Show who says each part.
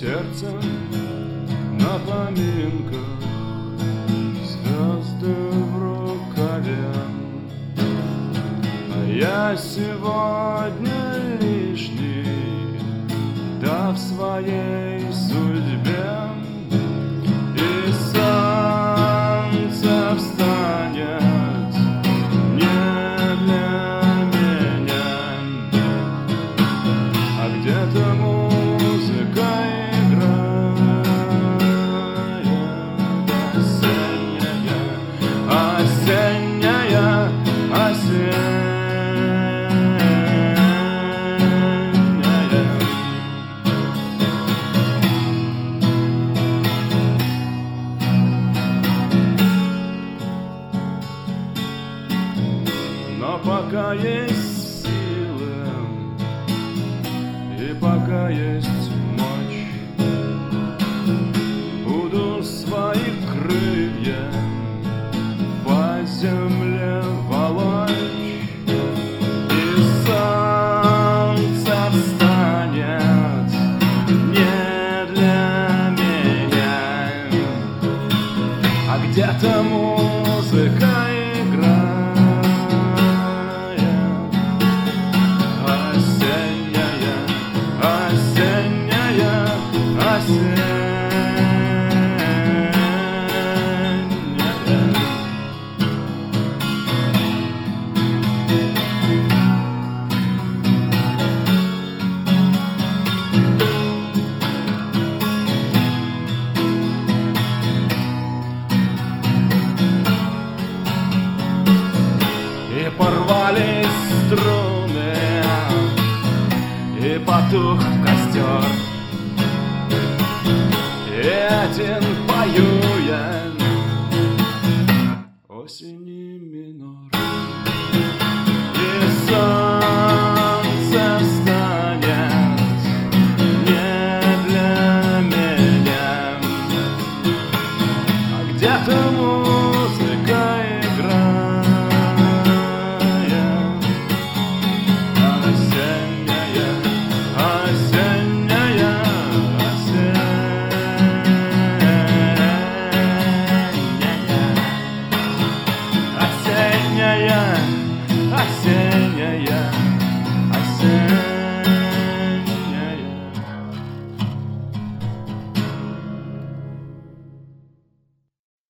Speaker 1: сердцем на поминках, звезды в рукаве. А я сегодня лишний, да в своей судьбе. И солнце встанет не для меня, а где-то музыка играет осенняя, осенняя, осенняя. Но пока есть силы и пока есть мощь, буду свои крылья по земле волочь. И солнце встанет не для меня, а где-то музыка играет. И порвались струны, и потух костер, и один